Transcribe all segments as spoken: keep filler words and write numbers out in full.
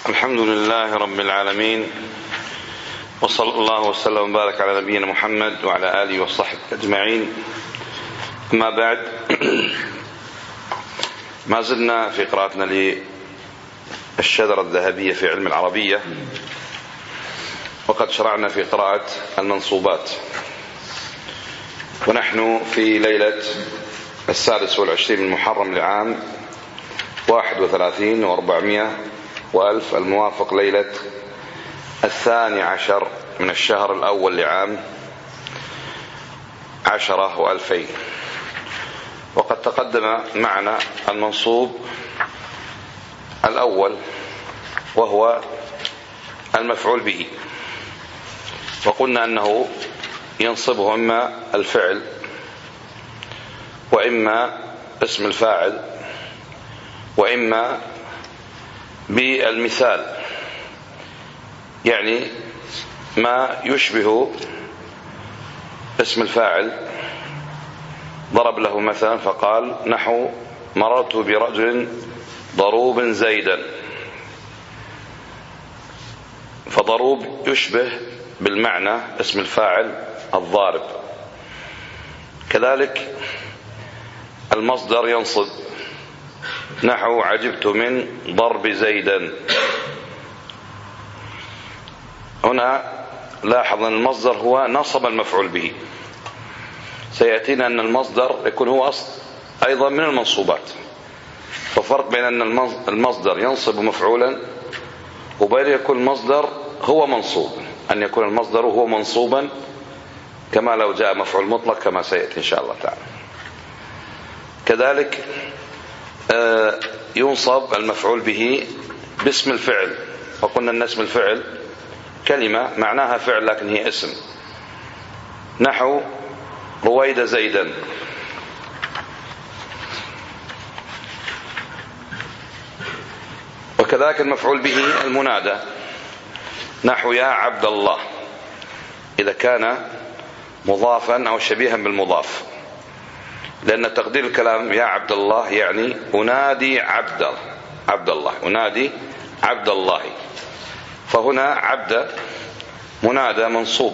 الحمد لله رب العالمين، وصلى الله وسلم وبارك على نبينا محمد وعلى آله وصحبه أجمعين. أما بعد، ما زلنا في قراءتنا للشذرة الذهبية في علم العربية، وقد شرعنا في قراءة المنصوبات، ونحن في ليلة السادس والعشرين من محرم لعام واحد وثلاثين وأربعمائة وألف، الموافق ليلة الثاني عشر من الشهر الأول لعام عشرة وألفين. وقد تقدم معنا المنصوب الأول وهو المفعول به، وقلنا أنه ينصبه إما الفعل وإما اسم الفاعل وإما بالمثال، يعني ما يشبه اسم الفاعل. ضرب له مثلا فقال نحو مررت برجل ضروب زيدا، فضروب يشبه بالمعنى اسم الفاعل الضارب. كذلك المصدر ينصب، نحو عجبت من ضرب زيدا. هنا لاحظ أن المصدر هو نصب المفعول به. سيأتينا أن المصدر يكون هو أصل أيضا من المنصوبات، ففرق بين أن المصدر ينصب مفعولا وبين يكون المصدر هو منصوب، أن يكون المصدر هو منصوبا كما لو جاء مفعول مطلق كما سيأتي إن شاء الله تعالى. كذلك ينصب المفعول به باسم الفعل، وقلنا أن اسم الفعل كلمة معناها فعل لكن هي اسم، نحو رويد زيدا. وكذلك المفعول به المنادى، نحو يا عبد الله، إذا كان مضافا أو شبيها بالمضاف، لأن تقدير الكلام يا عبد الله يعني أنادي عبد عبد الله أنادي عبد الله. فهنا عبد منادى منصوب،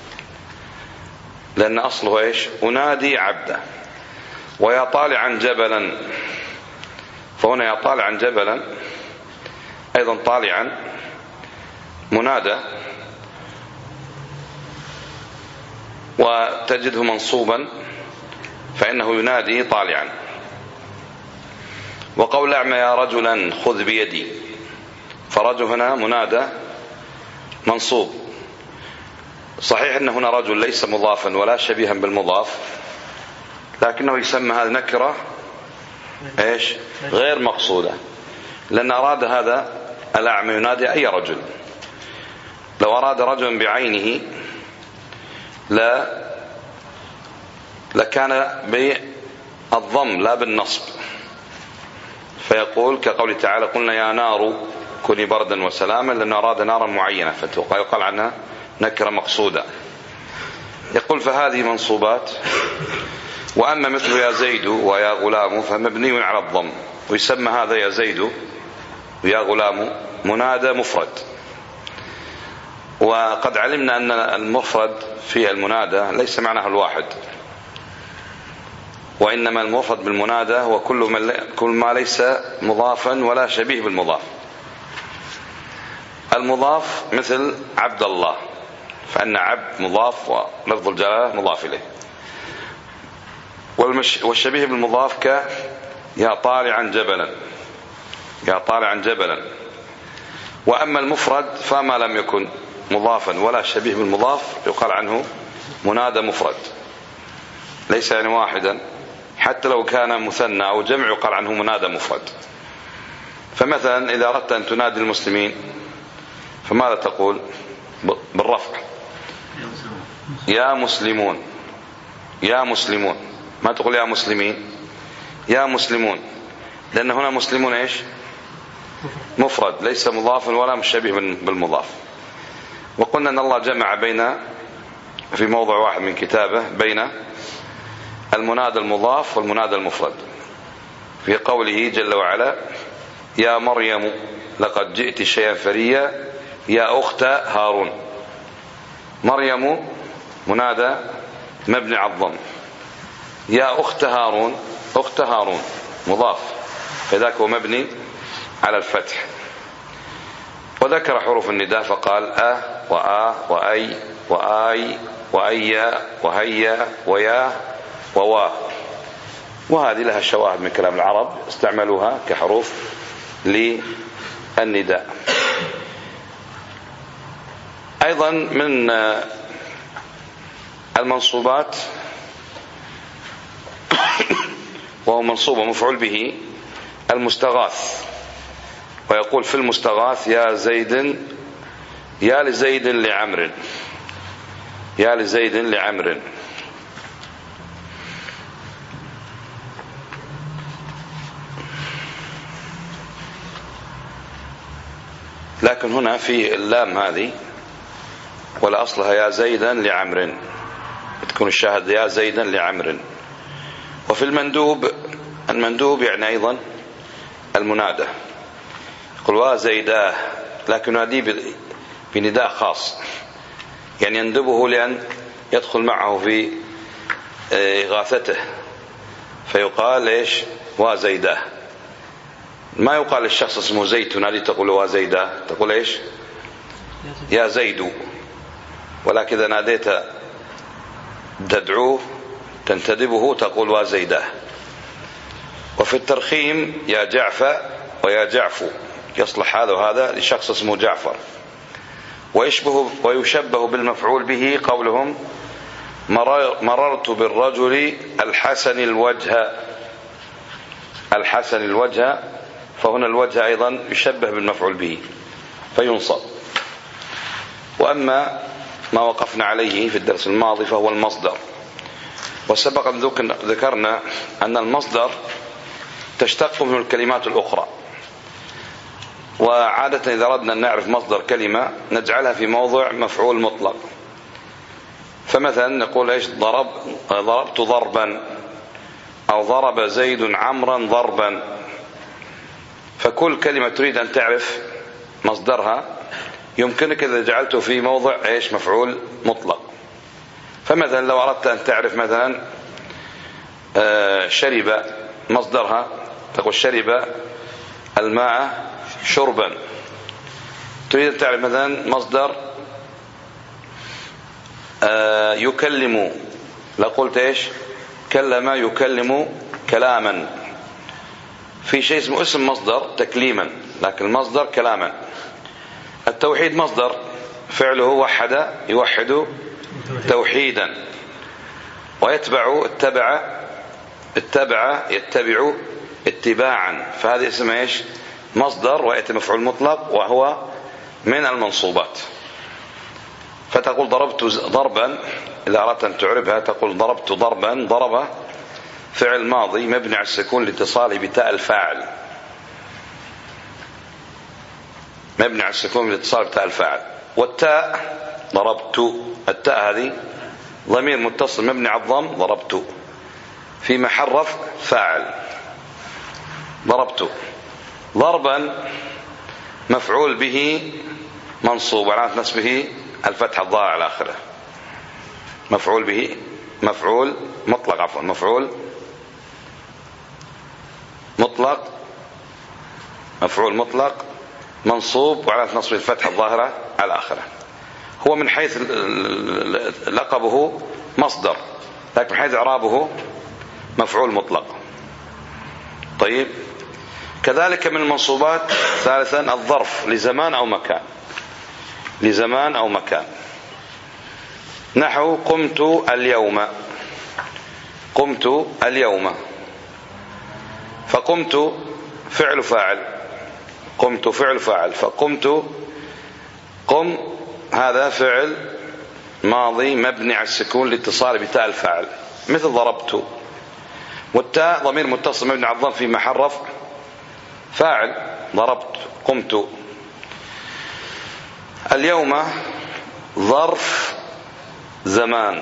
لأن أصله إيش؟ أنادي عبد. ويا طالعا جبلا، فهنا يا طالعا جبلا أيضا طالعا منادى، وتجده منصوبا فإنه ينادي طالعا. وقول أعمى يا رجلا خذ بيدي، فرجل هنا منادى منصوب. صحيح أن هنا رجل ليس مضافا ولا شبيها بالمضاف، لكنه يسمى هذا نكرة إيش؟ غير مقصودة، لأن أراد هذا الأعمى ينادي أي رجل. لو أراد رجلا بعينه لا لكان بالضم لا بالنصب، فيقول كقول تعالى قلنا يا نار كوني بردا وسلاما، لأنه أراد نارا معينة فيقال عنها نكرة مقصودة. يقول فهذه منصوبات. وأما مثل يا زيد ويا غلام فمبني على الضم، ويسمى هذا يا زيد ويا غلام منادى مفرد. وقد علمنا أن المفرد في المنادى ليس معناه الواحد، وإنما المفرد بالمنادى هو كل ما ليس مضافا ولا شبيه بالمضاف. المضاف مثل عبد الله، فإن عبد مضاف ولفظ الجلالة مضاف إليه. والشبيه بالمضاف ك يا طالعا جبلا يا طالعا جبلا. وأما المفرد فما لم يكن مضافا ولا شبيه بالمضاف يقال عنه منادى مفرد، ليس يعني واحدا، حتى لو كان مثنى أو جمع يقال عنه منادى مفرد. فمثلا إذا أردت أن تنادي المسلمين فماذا تقول؟ بالرفع يا مسلمون يا مسلمون، ما تقول يا مسلمين، يا مسلمون، لأن هنا مسلمون إيش؟ مفرد ليس مضافا ولا مشابه بالمضاف. وقلنا أن الله جمع بين في موضع واحد من كتابه بين المنادى المضاف والمنادى المفرد في قوله جل وعلا يا مريم لقد جئت شيئا فريا يا أخت هارون. مريم منادى مبني على الضم، يا أخت هارون، أخت هارون مضاف، فذاك هو مبني على الفتح. وذكر حروف النداء فقال أ وآ وأي وآي وأيا وهيا ويا ووا، وهذه لها شواهد من كلام العرب استعملوها كحروف للنداء. أيضا من المنصوبات وهو منصوب ومفعول به المستغاث، ويقول في المستغاث يا زيد، يا لزيد لعمر، يا لزيد لعمر. لكن هنا في اللام هذه ولا أصلها يا زيدا لعمر، تكون الشاهد يا زيدا لعمر. وفي المندوب، المندوب يعني أيضا المنادى، يقول وزيداه، لكن هذه بنداء خاص، يعني يندبه لأن يدخل معه في إغاثته، فيقال إيش وزيداه. ما يقال للشخص اسمه زيد تنادي تقول وزيداه، تقول إيش يا زيد. ولكن إذا ناديت تدعوه تنتدبه تقول وزيداه. وفي الترخيم يا جعفر ويا جعفو، يصلح هذا وهذا لشخص اسمه جعفر. ويشبه ويشبه بالمفعول به قولهم مررت بالرجل الحسن الوجه، الحسن الوجه، فهنا الوجه أيضا يشبه بالمفعول به فينصب. وأما ما وقفنا عليه في الدرس الماضي فهو المصدر. وسبق أن ذكرنا أن المصدر تشتق منه الكلمات الأخرى، وعادة إذا أردنا أن نعرف مصدر كلمة نجعلها في موضع مفعول مطلق. فمثلا نقول إيش ضرب ضربت ضربا، أو ضرب زيد عمرا ضربا. فكل كلمة تريد أن تعرف مصدرها يمكنك إذا جعلته في موضع إيش مفعول مطلق. فمثلا لو أردت أن تعرف مثلا شرب مصدرها تقول شرب الماء شربا. تريد أن تعرف مثلا مصدر يكلم، لقلت إيش كلم يكلم كلاما. في شيء اسمه اسم مصدر تكليما، لكن المصدر كلاما. التوحيد مصدر فعله وحد يوحد توحيدا، ويتبع اتبع اتبع يتبع اتباعا، فهذا اسمه ايش مصدر، ويأتي مفعول مطلق وهو من المنصوبات. فتقول ضربت ضربا، إذا أردت أن تعربها تقول ضربت ضربا. ضرب فعل ماضي مبني على السكون لاتصاله بتاء الفاعل، مبني على السكون لاتصاله بتاء الفاعل. والتاء ضربت، التاء هذه ضمير متصل مبني على الضم، ضربت في محل رفع فاعل ضربت. ضربا مفعول به منصوب وعلامة نصبه الفتحة الظاهرة على آخره. مفعول به مفعول مطلق عفوا مفعول مطلق مفعول مطلق منصوب وعلامة نصبه الفتحة الظاهرة على آخره. هو من حيث لقبه مصدر، لكن من حيث إعرابه مفعول مطلق. طيب، كذلك من المنصوبات ثالثا الظرف لزمان أو مكان، لزمان أو مكان. نحو قمت اليوم، قمت اليوم. فقمت فعل فاعل، قمت فعل فاعل، فقمت قم هذا فعل ماضي مبني على السكون لاتصال بتاء الفاعل مثل ضربت. والتاء ضمير متصل مبني على الضم في محل رفع فاعل ضربت قمت. اليوم ظرف زمان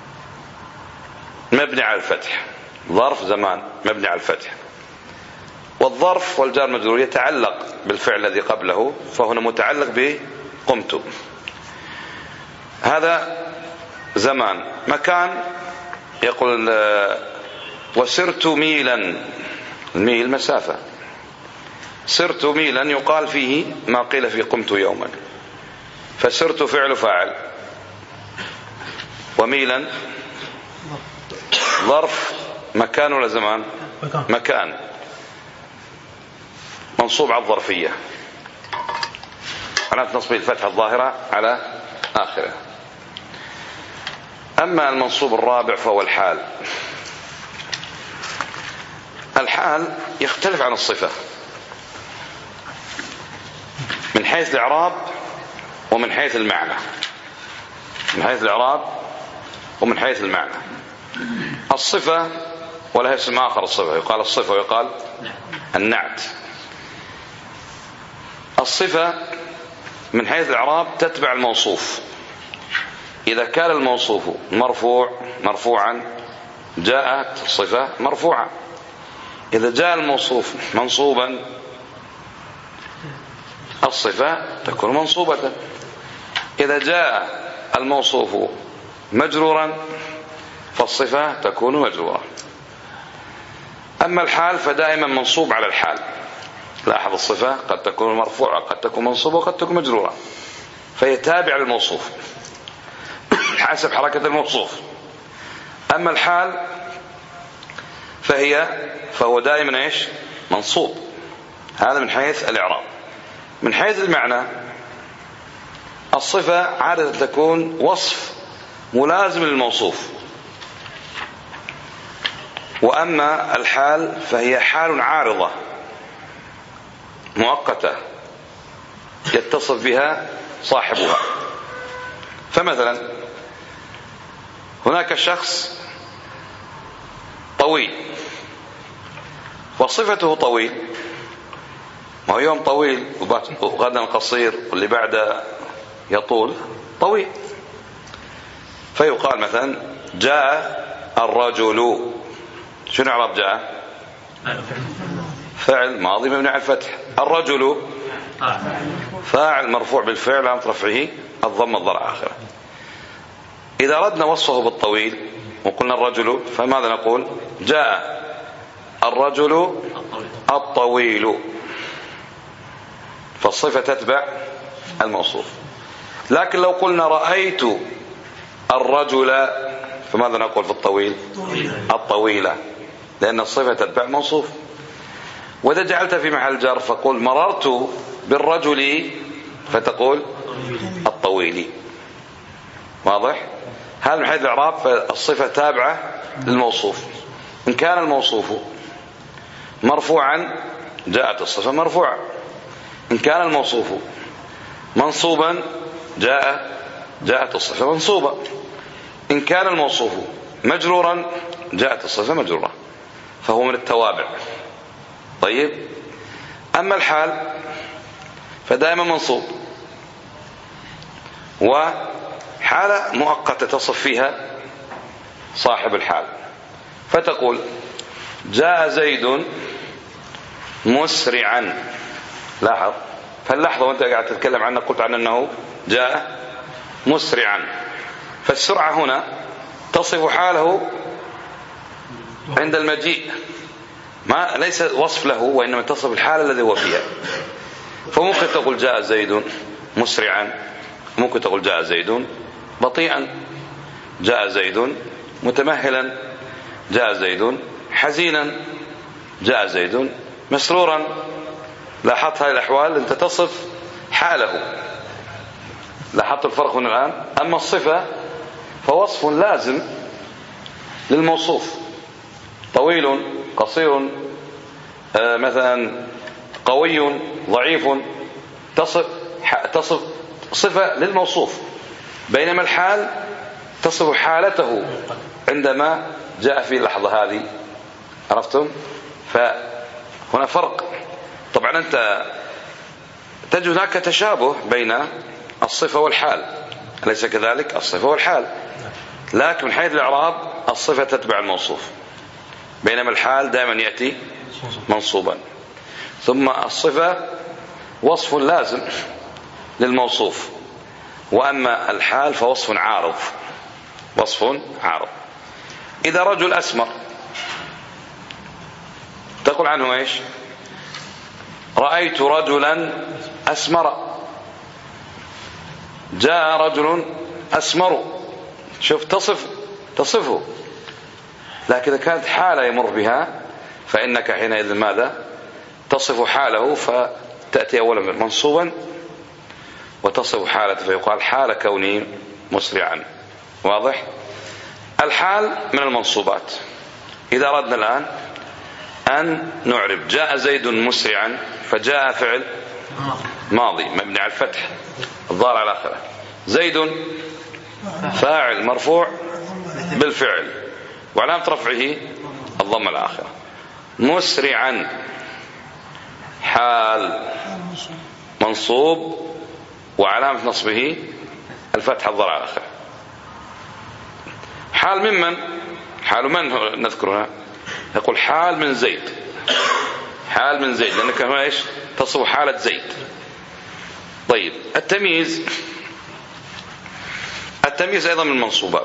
مبني على الفتح، ظرف زمان مبني على الفتح. والظرف والجار مجرور يتعلق بالفعل الذي قبله، فهنا متعلق بقمت. هذا زمان. مكان، يقول وسرت ميلا، الميل مسافة، سرت ميلا يقال فيه ما قيل في قمت يوما، فسرت فعل فاعل، وميلا ظرف مكان ولا زمان؟ مكان منصوب على الظرفية، علامة نصبه الفتحة الظاهرة على آخره. أما المنصوب الرابع فهو الحال. الحال يختلف عن الصفة من حيث الإعراب ومن حيث المعنى، من حيث الإعراب ومن حيث المعنى. الصفة ولها اسم آخر، الصفة يقال الصفة ويقال النعت. الصفة من حيث الإعراب تتبع الموصوف، إذا كان الموصوف مرفوع مرفوعا جاءت الصفة مرفوعة، إذا جاء الموصوف منصوبا الصفة تكون منصوبة، إذا جاء الموصوف مجرورا فالصفة تكون مجرورة. أما الحال فدائما منصوب على الحال. لاحظ الصفة قد تكون مرفوعة قد تكون منصوبة وقد تكون مجرورة، فيتابع الموصوف حسب حركة الموصوف. أما الحال فهي فهو دائما ايش؟ منصوب. هذا من حيث الإعراب. من حيث المعنى الصفة عادة تكون وصف ملازم للموصوف، وأما الحال فهي حال عارضة مؤقتة يتصف بها صاحبها. فمثلا هناك شخص طويل وصفته طويل، وهو يوم طويل وغدا قصير واللي بعده يطول طويل، فيقال مثلا جاء الرجل. شنو اعراب جاء؟ فعل ماضي مبني على الفتح. الرجل فاعل مرفوع بالفعل عن رفعه الضم الضرع آخره. إذا أردنا وصفه بالطويل وقلنا الرجل فماذا نقول؟ جاء الرجل الطويل، فالصفة تتبع الموصوف. لكن لو قلنا رأيت الرجل فماذا نقول في الطويل؟ الطويلة، لأن الصفة تتبع الموصوف. وإذا جعلت في محل جر فقول مررت بالرجل فتقول الطويل. واضح؟ هذا من حيث الإعراب، فالصفة تابعة للموصوف. إن كان الموصوف مرفوعا جاءت الصفة مرفوعة، إن كان الموصوف منصوبا جاء جاءت الصفة منصوبة، إن كان الموصوف مجرورا جاءت الصفة مجرورة، فهو من التوابع. طيب، أما الحال فدائما منصوب، وحالة مؤقتة تصف فيها صاحب الحال، فتقول جاء زيد مسرعا. لاحظ، فاللحظة وانت قاعد تتكلم عنه قلت عن أنه جاء مسرعا، فالسرعة هنا تصف حاله عند المجيء، ما ليس وصف له وإنما تصف الحالة الذي هو فيها. فممكن تقول جاء زيد مسرعا، ممكن تقول جاء زيد بطيئا، جاء زيد متمهلا، جاء زيد حزينا، جاء زيد مسرورا. لاحظت هذه الأحوال أنت تصف حاله. لاحظت الفرق هنا الآن. أما الصفة فوصف لازم للموصوف، طويل قصير آه مثلا قوي ضعيف، تصف تصف صفة للموصوف، بينما الحال تصف حالته عندما جاء في اللحظة هذه. عرفتم؟ فهنا فرق. طبعا أنت تجد هناك تشابه بين الصفة والحال، أليس كذلك؟ الصفة والحال، لكن من حيث الإعراب الصفة تتبع الموصوف، بينما الحال دائما يأتي منصوبا. ثم الصفة وصف لازم للموصوف، وأما الحال فوصف عارض، وصف عارض. إذا رجل أسمر تقول عنه إيش؟ رأيت رجلا أسمر، جاء رجل أسمر، شوف تصف تصفه. لكن إذا كانت حالة يمر بها فإنك حينئذ ماذا؟ تصف حاله، فتأتي أولا منصوبا وتصف حالته فيقال حال كوني مسرعا. واضح؟ الحال من المنصوبات. إذا أردنا الآن أن نعرب جاء زيد مسرعا، فجاء فعل ماضي مبني على الفتح الظاهر على آخره، زيد فاعل مرفوع بالفعل وعلامة رفعه الضمة الآخرة، مسرعا حال منصوب وعلامة نصبه الفتح الظاهر على آخره. حال ممن؟ حال من نذكرها؟ يقول حال من زيد، حال من زيد لأنك هنا إيش؟ تصف حالة زيد. طيب التمييز، التمييز أيضا من المنصوبات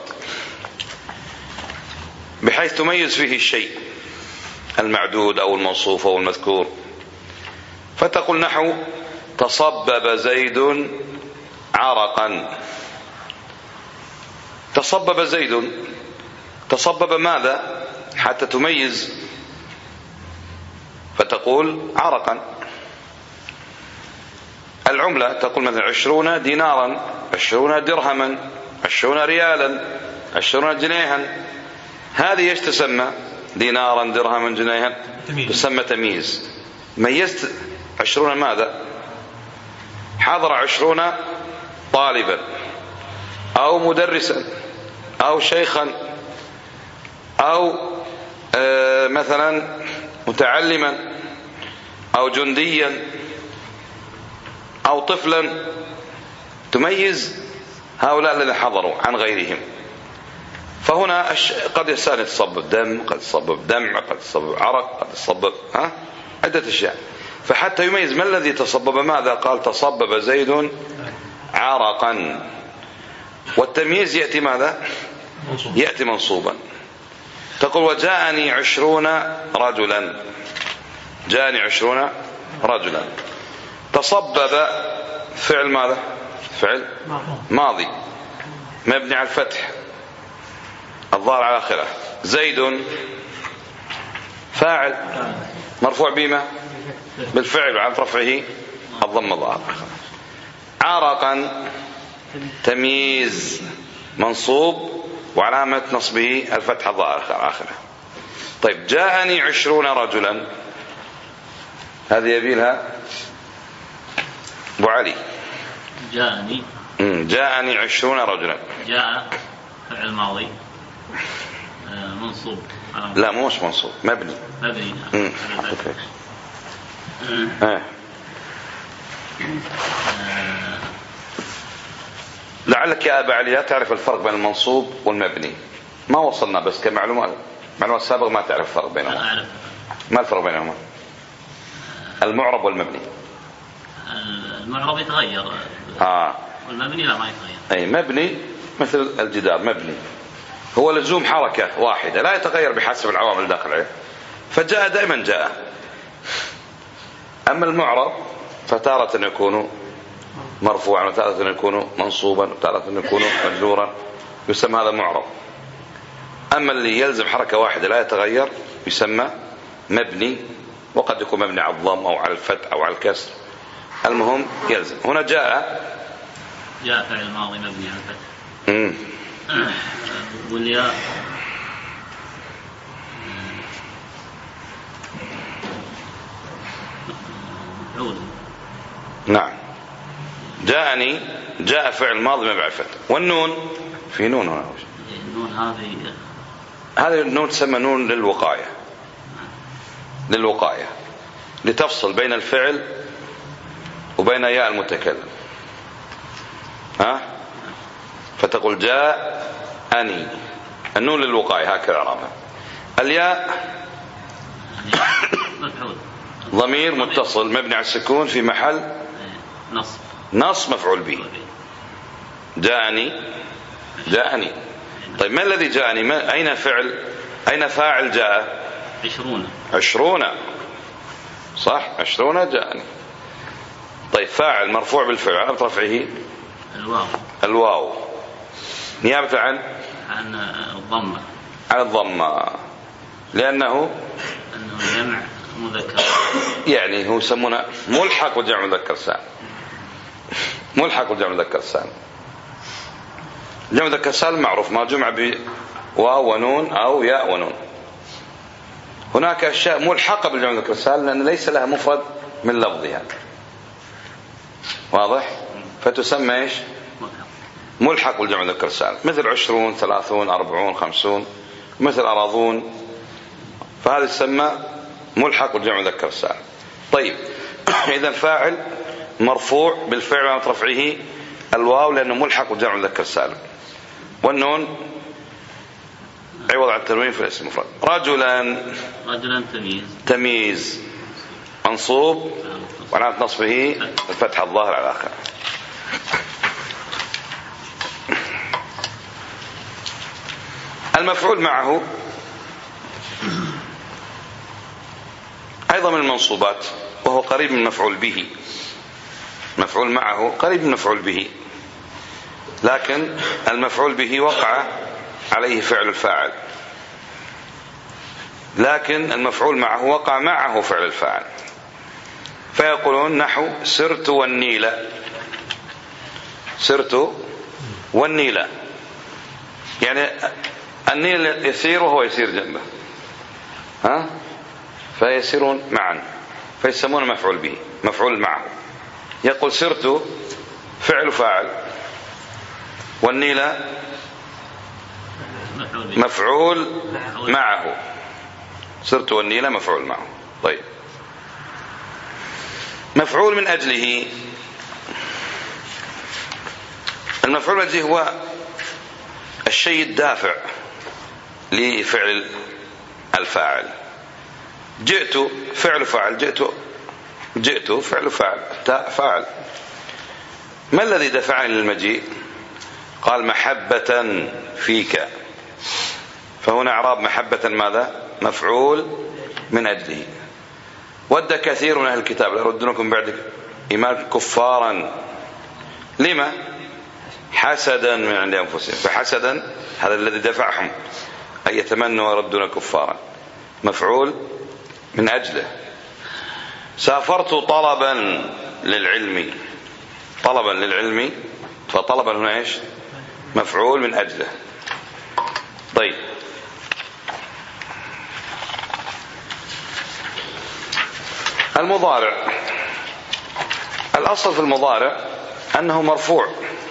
بحيث تميز فيه الشيء المعدود أو الموصوف أو المذكور، فتقول نحو تصبب زيد عرقا. تصبب زيد، تصبب ماذا حتى تميز؟ فتقول عرقا. العملة تقول مثلا عشرون دينارا، عشرون درهما، عشرون ريالا، عشرون جنيها. هذه ايش تسمى؟ دينارا درهما جنيها، تسمى تمييز. ميزت عشرون ماذا؟ حضر عشرون طالبا أو مدرسا أو شيخا أو آه مثلا متعلما أو جنديا أو طفلا، تميز هؤلاء الذين حضروا عن غيرهم. فهنا قد الإنسان يتصبب دم، قد يتصبب دمع، قد يتصبب عرق، قد يتصبب ها عدة أشياء. فحتى يميز ما الذي تصبب ماذا؟ قال تصبب زيد عرقا. والتمييز يأتي ماذا؟ يأتي منصوبا. تقول وجاءني عشرون رجلا، جاءني عشرون رجلا. تصبب فعل ماذا؟ فعل ماضي مبني على الفتح الظاهر على آخره، زيد فاعل مرفوع بما؟ بالفعل وعن رفعه الضم الظاهر. عرقا تمييز منصوب وعلامة نصبه الفتح الظاهر على آخره. طيب جاءني عشرون رجلا، هذه يبيلها أبو علي. جاءني جاءني عشرون رجلا، جاء فعل ماضي منصوب. لا مش منصوب، مبني مبني آه. لعلك يا أبا علي لا تعرف الفرق بين المنصوب والمبني. ما وصلنا بس كمعلومات، معلومات سابقة ما تعرف الفرق بينهما. أعرف. ما الفرق بينهما؟ المعرب والمبني. المعرب يتغير آه. والمبني لا ما يتغير. أي مبني مثل الجدار مبني، هو لزوم حركة واحدة لا يتغير بحسب العوامل الداخل عليه، فجاء دائما جاء. أما المعرب فتارة يكون مرفوعا وتارة يكون منصوبا وتارة يكون مجرورا، يسمى هذا معرب. أما اللي يلزم حركة واحدة لا يتغير يسمى مبني، وقد يكون مبني على الضم أو على الفتح أو على الكسر، المهم يلزم. هنا جاء جاء فعل ماضي مبني على الفتح. امم والياء مفعول. نعم. جاءني جاء فعل ماضي مبني على الفتح. والنون في نون هنا، النون هذه هذه النون تسمى نون للوقاية، للوقاية لتفصل بين الفعل وبين ياء المتكلم. ها فتقول جاء أني، النون للوقاية هكذا عرفها. الياء مفعول. ضمير متصل مبني على السكون في محل نصب نصب مفعول به. جاءني جاءني. طيب ما الذي جاءني؟ ما أين فعل أين فاعل جاء؟ عشرون عشرون صح، عشرون جاءني. طيب فاعل مرفوع بالفعل على رفعه الواو الواو نيابة عن عن الضمة على الضمة، لأنه أنه جمع مذكر، يعني هو يسمونه ملحق وجمع مذكر سالم. ملحق وجمع مذكر سالم. جمع مذكر سالم معروف ما جمع بواو ونون أو ياء ونون. هناك أشياء ملحقة بالجمع مذكر السالم لأن ليس لها مفرد من لفظها، واضح؟ فتسمى إيش؟ ملحق بالجمع مذكر السالم، مثل عشرون ثلاثون أربعون خمسون، مثل أراضون، فهذا يسمى ملحق بالجمع مذكر السالم. طيب إذا فاعل مرفوع بالفعل على رفعه الواو لأنه ملحق بالجمع مذكر السالم، والنون عوض عن التنوين في الاسم المفرد. رجلا رجلا تمييز تمييز منصوب وعلامة نصبه الفتح الظاهر على آخره. المفعول معه أيضا من المنصوبات وهو قريب من مفعول به. مفعول معه قريب من مفعول به، لكن المفعول به وقع عليه فعل الفاعل، لكن المفعول معه وقع معه فعل الفاعل. فيقولون نحو سرت والنيلة. سرت والنيلة يعني النيل يسير وهو يسير جنبه، ها؟ فيسيرون معا فيسمون مفعول به مفعول معه. يقول سرت فعل فاعل والنيلة مفعول معه. سرت والنيلة مفعول معه. طيب مفعول من أجله. المفعول من أجله هو الشيء الدافع لفعل الفاعل. جئت فعل فاعل، جئت جئت فعل فاعل تاء فاعل. ما الذي دفعني للمجيء؟ قال محبة فيك، فهنا إعراب محبة ماذا؟ مفعول من أجله. ود كثير من أهل الكتاب ليردونكم بعد إيمانكم كفارا. لما؟ حسدا من عند أنفسهم. فحسدا هذا الذي دفعهم أن يتمنوا يردون كفارا، مفعول من أجله. سافرت طلبا للعلم. طلبا للعلم، فطلبا هنا إيش؟ مفعول من أجله. طيب المضارع. الأصل في المضارع أنه مرفوع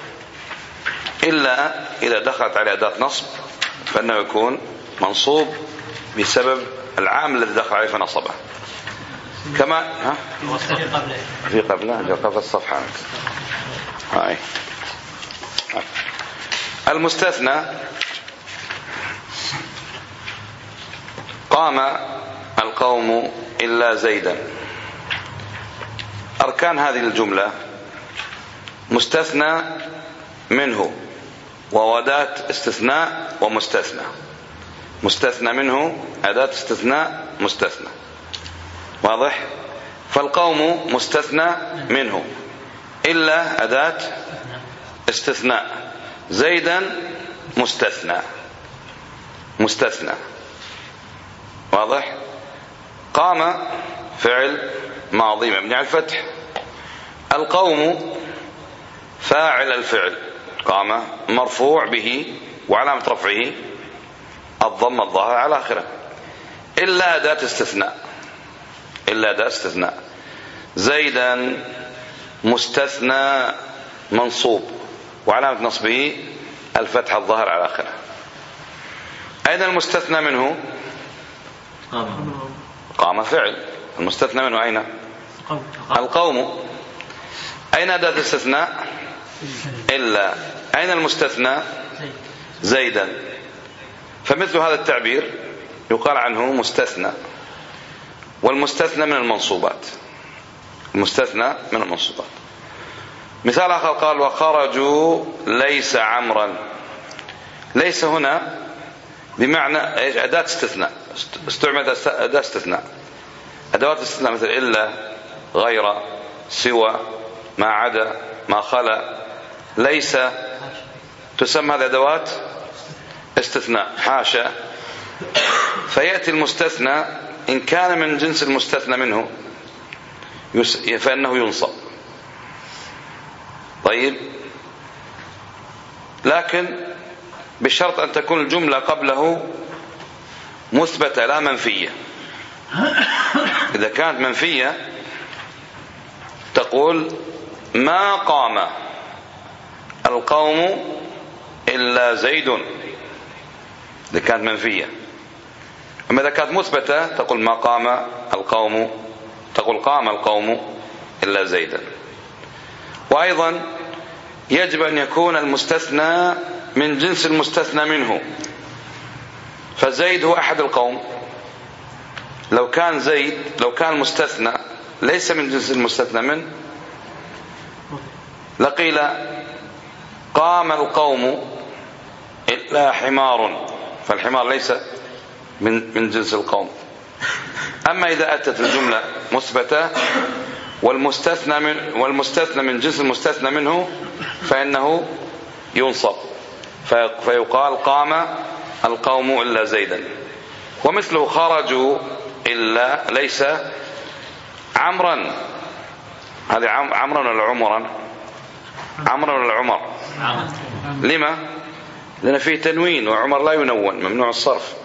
إلا إذا دخلت عليه أداة نصب فإنه يكون منصوب بسبب العامل الذي دخل عليه فنصبه. كما ها في قبله قبل الصفحة هاي. المستثنى قام القوم إلا زيدا. أركان هذه الجملة مستثنى منه وأداة استثناء ومستثنى. مستثنى منه أداة استثناء مستثنى، واضح؟ فالقوم مستثنى منه إلا أداة استثناء. زيدا مستثنى مستثنى، واضح؟ قام فعل ماضي مبني على الفتح. القوم فاعل الفعل قام مرفوع به وعلامة رفعه الضم الظاهر على آخره إلا أداة استثناء. إلا أداة استثناء. زيدا مستثنى منصوب وعلامة نصبه الفتح الظاهر على آخره. أين المستثنى منه؟ قام فعل. المستثنى منه أين؟ القوم. أين أداة الاستثناء؟ إلا. أين المستثنى؟ زيدا. فمثل هذا التعبير يقال عنه مستثنى. والمستثنى من المنصوبات. المستثنى من المنصوبات. مثال آخر قال وخرجوا ليس عمرا. ليس هنا بمعنى أداة استثناء، استعملت أداة استثناء. أدوات استثناء مثل إلا، غير، سوى، ما عدا، ما خلا. ليس تسمى هذه أدوات استثناء، حاشا. فيأتي المستثنى إن كان من جنس المستثنى منه فإنه ينصب. طيب، لكن بشرط أن تكون الجملة قبله مثبتة لا منفية. إذا كانت منفية تقول ما قام القوم إلا زيد، إذا كانت منفية. أما إذا كانت مثبتة تقول ما قام القوم، تقول قام القوم إلا زيدا. وأيضا يجب أن يكون المستثنى من جنس المستثنى منه، فزيد هو أحد القوم. لو كان زيد لو كان المستثنى ليس من جنس المستثنى منه لقيل قام القوم إلا حمار، فالحمار ليس من من جنس القوم. أما إذا أتت الجملة مثبتة والمستثنى من والمستثنى من جنس المستثنى منه فإنه ينصب، فيقال قام القوم إلا زيدا. ومثله خرجوا إلا ليس عمرا. هذه عمرا ولا عمرا؟ عمرا ولا عمر؟ لما؟ لأن فيه تنوين وعمر لا ينون، ممنوع الصرف.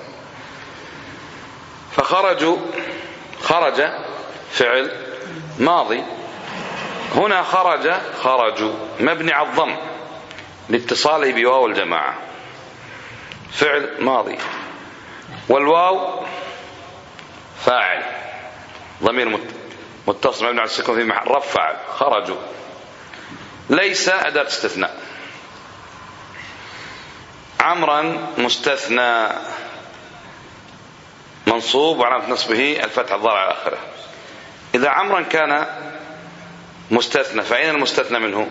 فخرجوا، خرج فعل ماضي. هنا خرج خرجوا مبني على الضم لاتصاله بواو الجماعة، فعل ماضي. والواو فاعل ضمير متصل مبني على السكون في محل رفع فاعل. خرجوا. ليس أداة استثناء. عمرا مستثنى منصوب وعلامة نصبه الفتح الظاهر على آخره. إذا عمرا كان مستثنى فأين المستثنى منه؟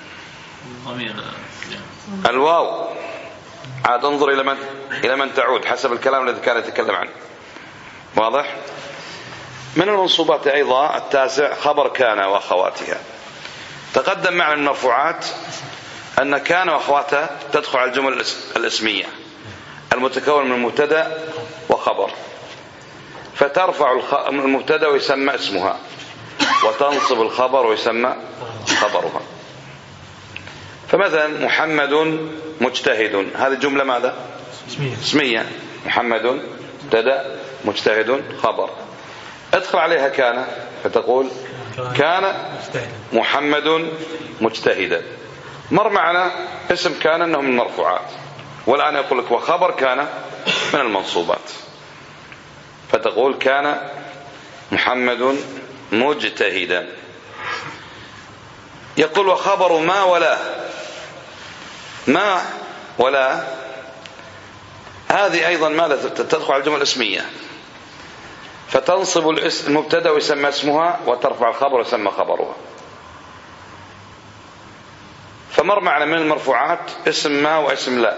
الواو. عاد انظر إلى من إلى من تعود حسب الكلام الذي كان يتكلم عنه. واضح؟ من المنصوبات أيضا التاسع خبر كان وأخواتها. تقدم معنا المرفوعات أن كان وأخواتها تدخل على الجمل الاسمية المتكون من مبتدا وخبر، فترفع المبتدا ويسمى اسمها، وتنصب الخبر ويسمى خبرها. فمثلا محمد مجتهد، هذه جملة ماذا؟ اسمية. محمد مبتدا، مجتهد خبر. ادخل عليها كان فتقول كان محمد مجتهدا. مر معنا اسم كان انه من المرفوعات، والآن يقول لك وخبر كان من المنصوبات، فتقول كان محمد مجتهدا. يقول وخبر ما ولا. ما ولا هذه أيضا ماذا؟ تدخل على الجمل الاسمية، فتنصب المبتدا ويسمى اسمها، وترفع الخبر ويسمى خبرها. فمر معنا من المرفوعات اسم ما واسم لا.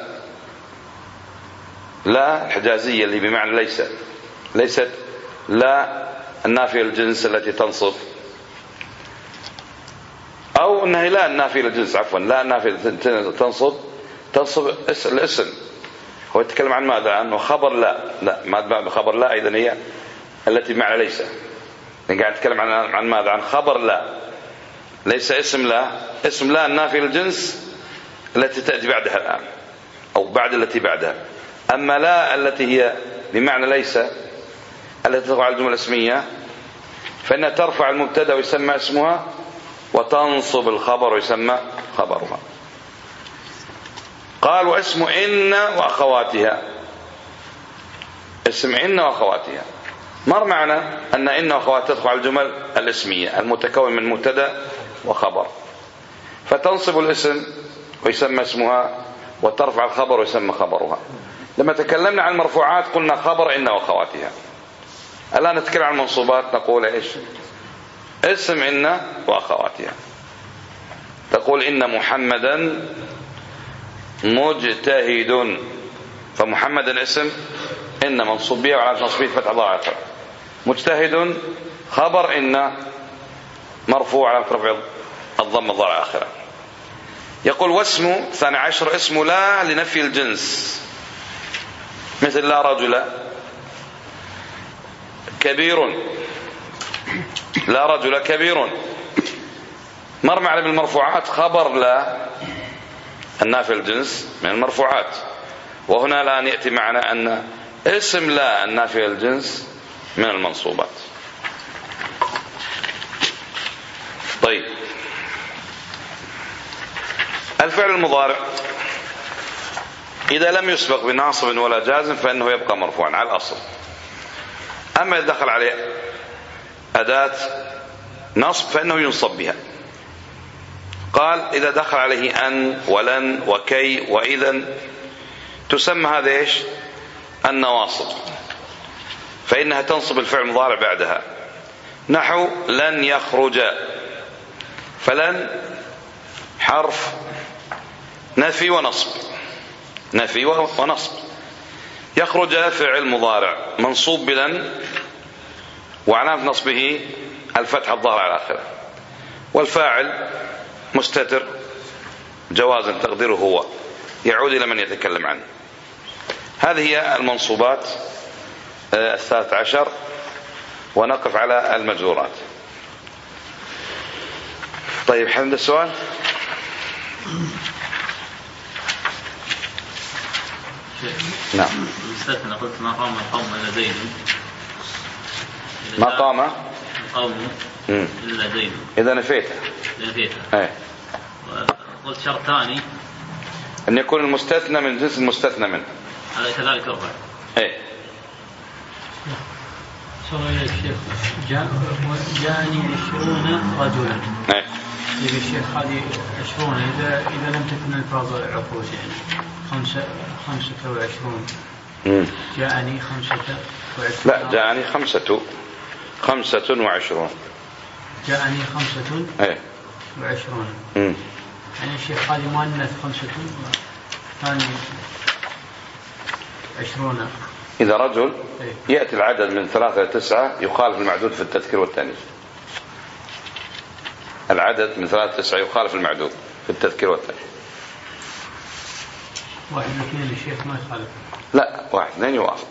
لا الحجازية اللي بمعنى ليس، ليست لا النافية الجنس التي تنصب، أو أنها لا النافية الجنس عفوا لا النافية تنصب تنصب الاسم. هو يتكلم عن ماذا؟ عنه خبر لا. لا ما خبر لا إذن هي التي معنى ليس. قاعد يتكلم عن عن ماذا؟ عن خبر لا، ليس اسم لا. اسم لا النافية الجنس التي تأتي بعدها الآن أو بعد التي بعدها. أما لا التي هي بمعنى ليس التي تقع على الجملة الاسمية فإنها ترفع المبتدا ويسمى اسمها، وتنصب الخبر ويسمى خبرها. قال واسم إن وأخواتها. اسم إن وأخواتها مر معنا أن إن وأخواتها تدخل على الجمل الاسمية المتكون من مبتدا وخبر، فتنصب الاسم ويسمى اسمها، وترفع الخبر ويسمى خبرها. لما تكلمنا عن المرفوعات قلنا خبر إن وأخواتها. الآن نتكلم عن المنصوبات. نقول إيش؟ اسم إن وأخواتها. تقول إن محمدا مجتهد، فمحمدا اسم، إن منصوبية وعلى نصبيه فتح ضاعفة. مجتهد خبر إن مرفوع على رفع الضم الضارع آخره. يقول واسم ثاني عشر اسم لا لنفي الجنس، مثل لا رجل كبير، لا رجل كبير. مر معنا بالمرفوعات خبر لا النافي الجنس من المرفوعات، وهنا الآن يأتي معنا أن اسم لا النافي الجنس من المنصوبات. طيب الفعل المضارع إذا لم يسبق بناصب ولا جازم فإنه يبقى مرفوعا على الأصل. أما إذا دخل عليه أداة نصب فإنه ينصب بها. قال إذا دخل عليه أن ولن وكي وإذن تسمى هذا إيش؟ النواصب، فإنها تنصب الفعل المضارع بعدها. نحو لن يخرج، فلن حرف نفي ونصب، نفي ونصب. يخرج فعل مضارع منصوب بلن وعلامة نصبه الفتح الظاهر على آخره، والفاعل مستتر جوازا تقديره هو، يعود إلى من يتكلم عنه. هذه هي المنصوبات الثالث عشر، ونقف على المجرورات. طيب حمد السؤال. نعم. استثنى قلت ما قام القوم إلا زيد، ما قام القوم إلا زيد إذا نفيته، نفيته. ايه. قلت شرط ثاني أن يكون المستثنى من جنس المستثنى منه، هذا كذلك رفع. ايه. صلى الشيخ جاءني عشرون رجلا. ايه. يقول الشيخ هذه عشرون إذا إذا لم تكن الفاظ عقود يعني خمسة خمسة وعشرون. مم. جاءني خمسة وعشرون. لا جاءني خمسة خمسة وعشرون. جاءني خمسة ايه وعشرون. مم. يعني الشيخ هذه مؤنث خمسة ثاني عشرون. إذا رجل ايه. يأتي العدد من ثلاثة إلى تسعة يخالف المعدود في التذكير والتأنيث. العدد من ثلاثة إلى تسعة يخالف المعدود في التذكير والتأنيث. واحد اثنين الشيخ ما يخالف. لا واحد اثنين يوافق.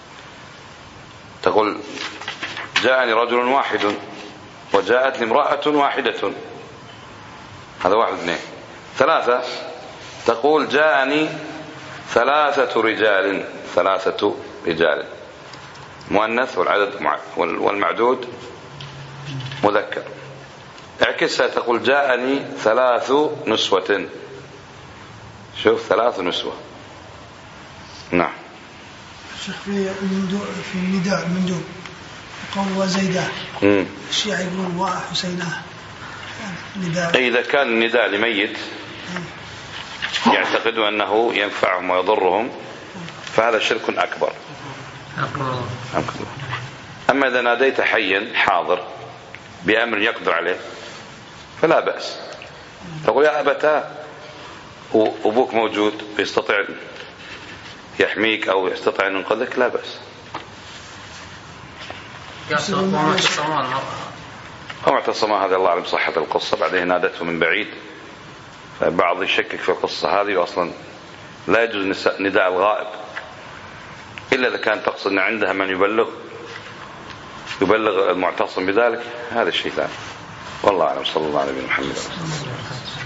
تقول جاءني رجل واحد وجاءتني امرأة واحدة، هذا واحد اثنين. ثلاثة تقول جاءني ثلاثة رجال، ثلاثة رجال مؤنث والعدد والمعدود مذكر. اعكسها تقول جاءني ثلاث نسوة، شوف ثلاث نسوة. نعم. شيخ في في النداء المندوب قول وزيداه، الشيعة يقولون وحسيناه. يعني إذا كان النداء لميت يعتقدوا أنه ينفعهم ويضرهم فهذا شرك أكبر. أما إذا ناديت حيا حاضر بأمر يقدر عليه فلا بأس. تقول يا أبتاه وأبوك موجود يستطيع يحميك أو يستطيع أن ينقذك، لا بأس. أو اعتصم هذا الله أعلم صحة القصة، بعدين نادته من بعيد، فبعض يشكك في القصة هذه، وأصلا لا يجوز نداء الغائب إلا إذا كان تقصد أن عندها من يبلغ يبلغ المعتصم بذلك، هذا الشيء ثاني. والله أعلم. صلى الله عليه وسلم.